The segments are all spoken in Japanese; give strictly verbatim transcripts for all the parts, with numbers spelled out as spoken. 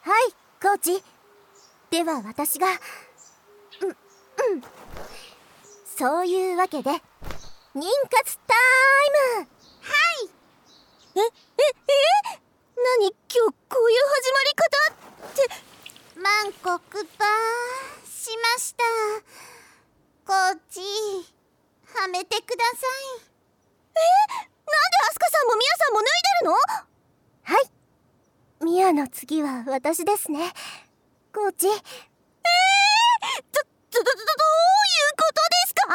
はいコーチ。では私がうんうんそういうわけで妊活タイム。はい。えええ何今日こういう始まり方って万国ばしました。コーチはめてください。 えなんでアスカさんもミヤさんも脱いでるの？はい、ミヤの次は私ですねコーチ。えー、ど、ど、ど、ど、どういうことですか？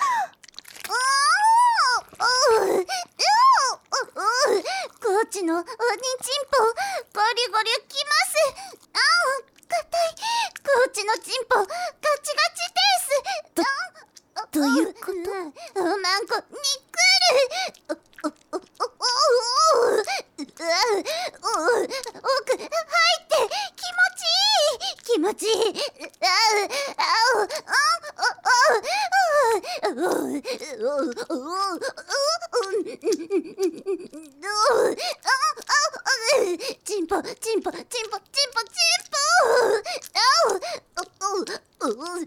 コーチのおにちんぽゴリゴリきます。ああ、硬い。コーチのちんぽガチガチです。 ど、どういうこと？ マンコにくる。奥入って気持ちいい気持ちいい。チンポチンポチンポチンポチンポチンポ。ダ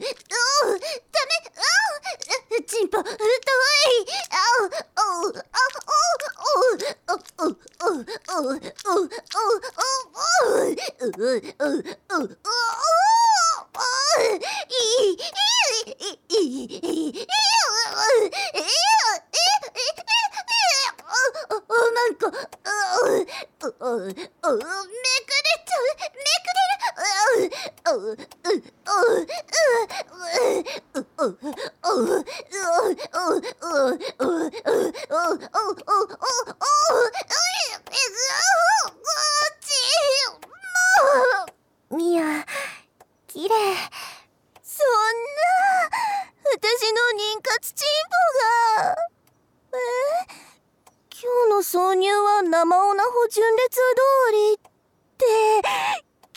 メ。チンポ太い。めくれちゃう。めくれる。 ミヤ、綺麗。そんな、私の妊活チンポが。え今日の挿入は生オナホ純烈通りって聞いてないです。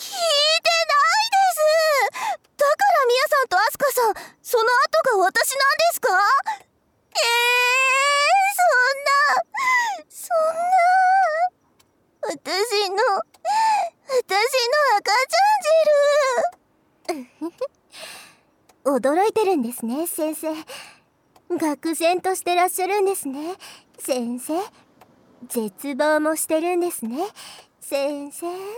だからミヤさんとアスカさん、その後が私なんですか？えー、そんなそんな私の私の赤ちゃん汁驚いてるんですね先生。愕然としてらっしゃるんですね先生。絶望もしてるんですね先生。うん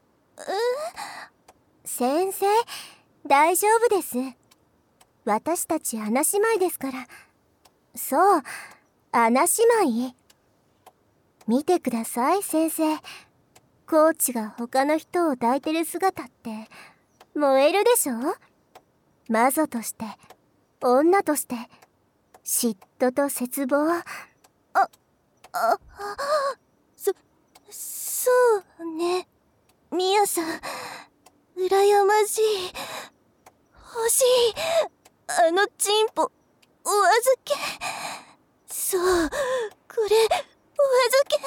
先生、大丈夫です。私たち穴姉妹ですから。そう、穴姉妹。見てください先生。コーチが他の人を抱いてる姿って燃えるでしょ？魔女として女として嫉妬と絶望。ああそそうねミヤさん、羨ましい。欲しいあのチンポお預け。そうこれお預け。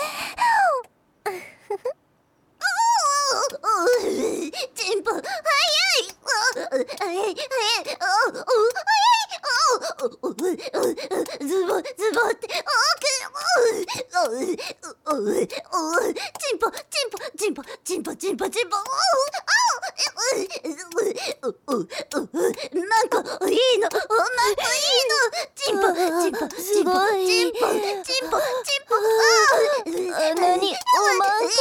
チンポ早い。早い早い。ズボズボってチンポチンポチンポチンポチンポチンポ。なんかいいの。なんかいいの。チンポチンポチンポチンポチンポチンポ。 あなにおまんか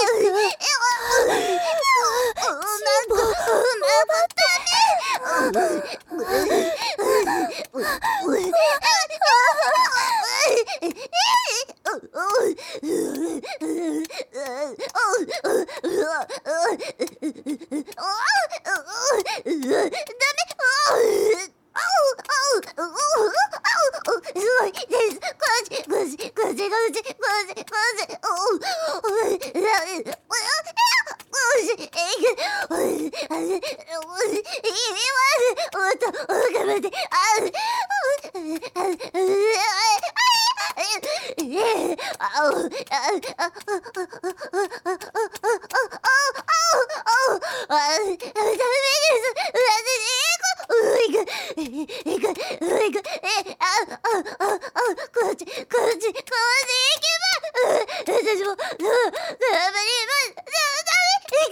私も、ダメ、ダメ、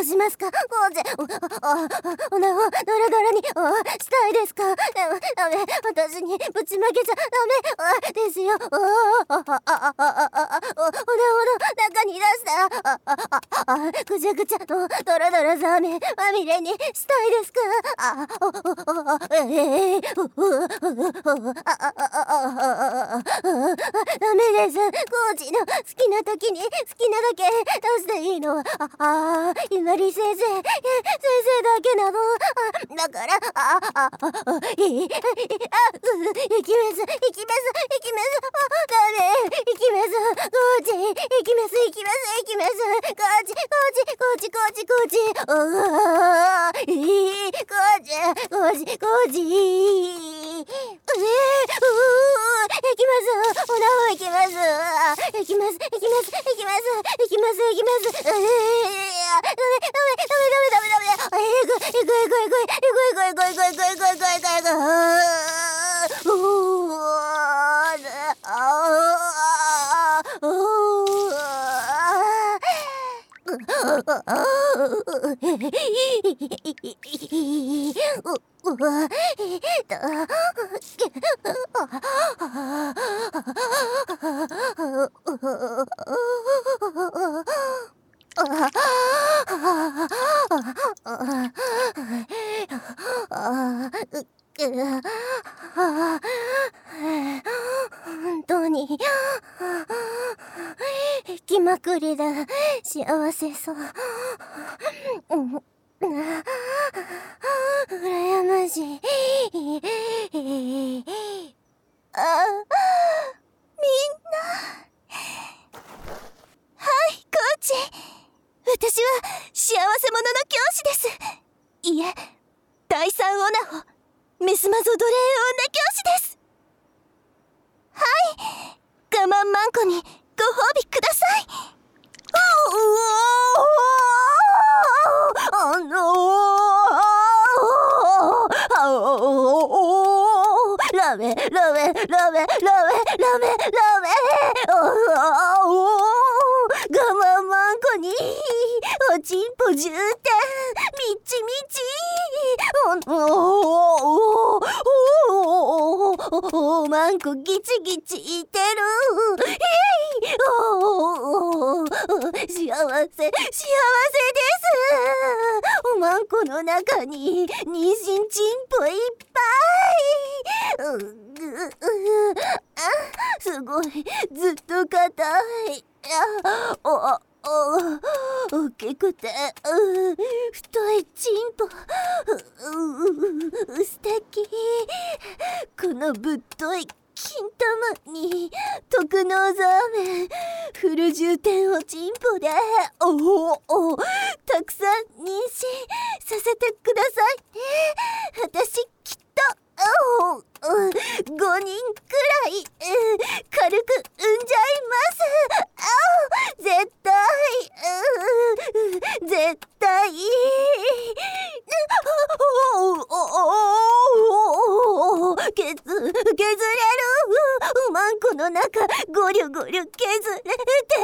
うしますか？コーチ、お、あ、おなをドラドラにしたいですか？ダメ、ダメ、私にぶちまけちゃダメですよ。おなを中に出したら、あ、あ、あ、ぐちゃぐちゃのドラドラザーメンまみれにしたいですか？あ、お、お、お、ええ、お、お、あ、あ、あ、あ、ダメです。コーチの好きな時に好きなだけ出していいのは、あ、あ、ゆまり先生、先生だけなの。あ、だから、あ、あ、あ、あ、い、い、あ、行きます、行きます、行きます、あ、ダメ、行きます、コーチ、行きます、行きます、行きます、コーチ、コーチ、コーチ、コーチ、コーチ、おー、いい、コーチ、コーチ、コーチ、えー、うー、行きます、おなお行きます、あ、行きます、行きます、行きます、行きます、行きます、えー、ダメ、ダメ、ダメ、ダメ、ダメ、ダメ、えー、行く、行く、行く、行く、行く、行く、行く、行く、行く、行く、行く、行く、行く、うー、あー、う本当に気まくりだ。幸せそう。羨ましい。あ、みんな。はい、コーチ。私は幸せ者の教師です。いえ、第三オナホ、メスマゾ奴隷女教師です。はい、我慢マンコにご褒美ください。あのー、ラメラメラメラメラメラメ我慢マンコにおちんぽじゅうてんみちみちおマンコギチギチいてる。お幸せ幸せです。おまんこの中に妊娠チンポいっぱい。うううあ、すごいずっと硬い。あ、おお大きくてう太いチンポ、うう素敵。このぶっとい金玉に特納ザーメンフル充填おちんぽでおおたくさん妊娠させてくださいね。私きっとごにんくらい軽く産んじゃいます。絶対絶対削削れる。マンコの中ゴリュゴリュ削れて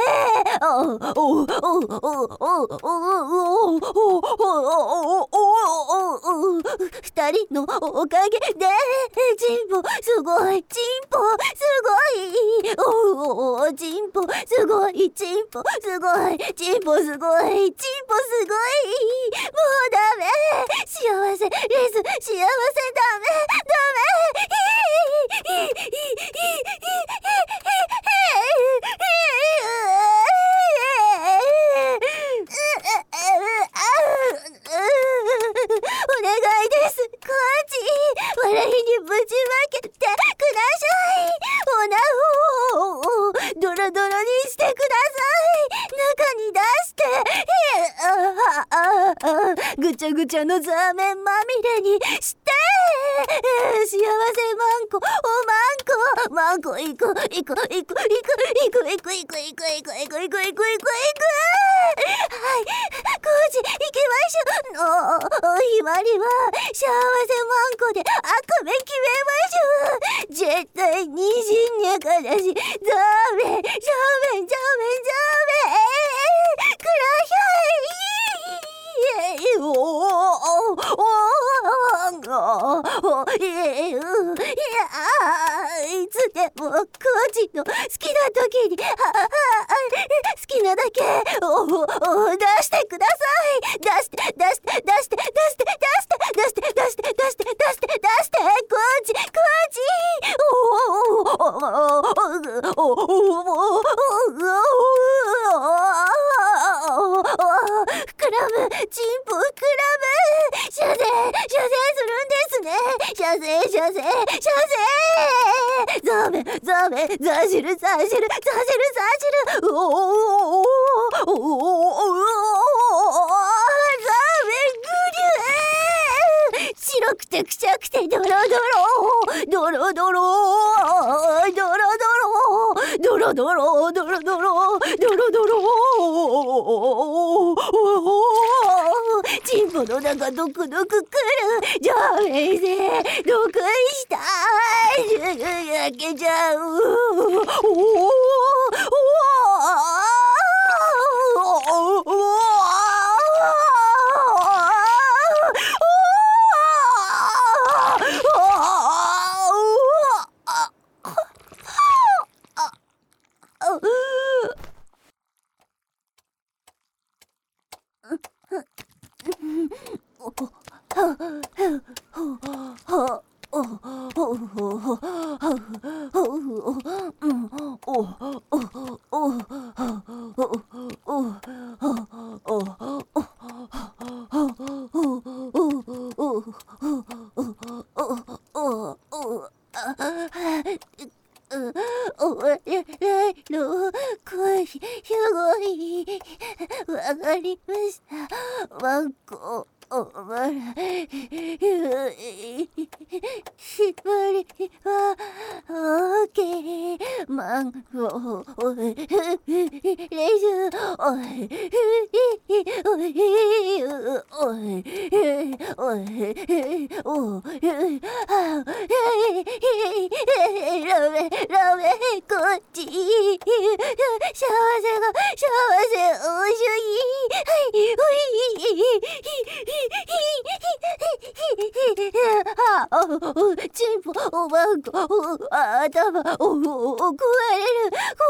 二人のおかげでチンポすごいチンポすごいおおチンポすごいチンポすごいチンポすごいチンポすごいもうダメ幸せです幸せダメダメお願いです、コーチ。笑いにぶちまけてください。おなをドロドロにしてください。中に出してあああぐちゃぐちゃのザーメンまみれにして幸せマンコおマンコマンコ行く行く行く行く行く行く行く行く行く行く行く行く行く行くはいコーチ行きましょう。おひまりは幸せマンコで悪夢決めましょう。絶対妊娠にゃからしザーメンザーメンザーメンザーメンくらしゃいお出してください。出して出して出して出して出して出して出して出して出して出して出してコーチコーチおおおおおお膨らむチンポ膨らむ射精射精するんですね。射精射精射精ザメザメザジルザジルザジルザジルおおおおおおおザメグリュー白くてくちゃくてドロドロドロドロドロドロドロドロドロドロドロドロチンポの中ドクドクくるじゃあ先生毒したい焼けちゃうおおお笑いの声すごいわかりましたワンコお笑いしばりはオーケーマンゴーレジおいおいおいおいおいラメラメこっち幸せが幸せおいしいはいおいチンポおばんこ頭お食われる食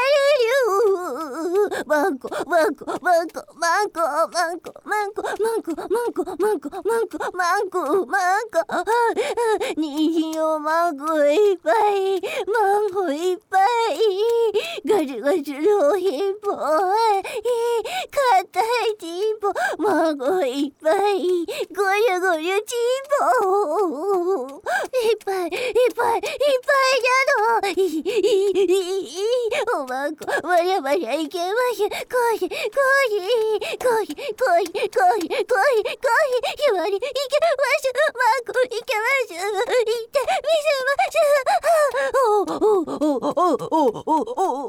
われるマンコマンコマンコマンコマンコマンコマンコマンコマンコマンコマンコマンコにひんをマンコいっぱいマンコいっぱいガチガチのヒンポかたいチンポマンコいっぱいゴリュゴリュチンポいっぱいいっぱいいっぱいじゃのおまんこまりゃまりゃいけましゅこいこいこいこいこいこいこいこいひまりいけましゅまんこいけましゅいってみせましゅおおおおおおおお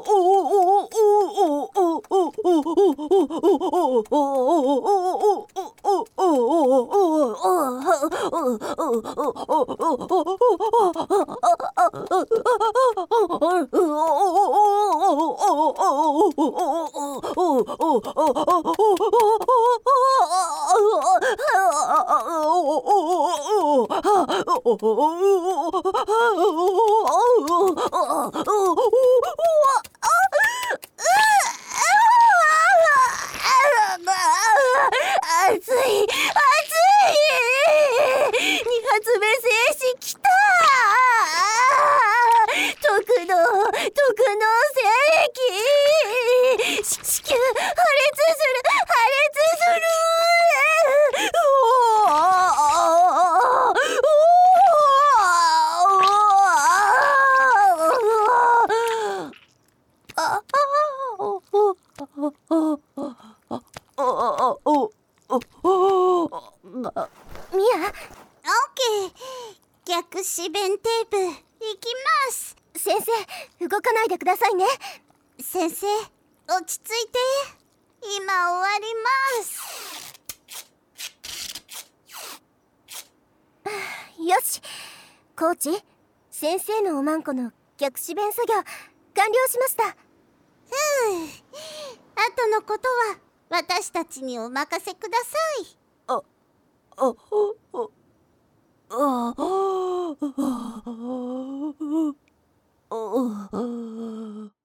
熱い熱い二発目精子きた特の特の精液子宮破裂する破裂するおミヤ、 オッケー。逆止弁テープいきます。 先生動かないでくださいね。 先生落ち着いて、今終わります。 よしコーチ先生のおまんこの逆止弁作業完了しました。 ふう、あとのことは私たちにお任せください。 ああああああ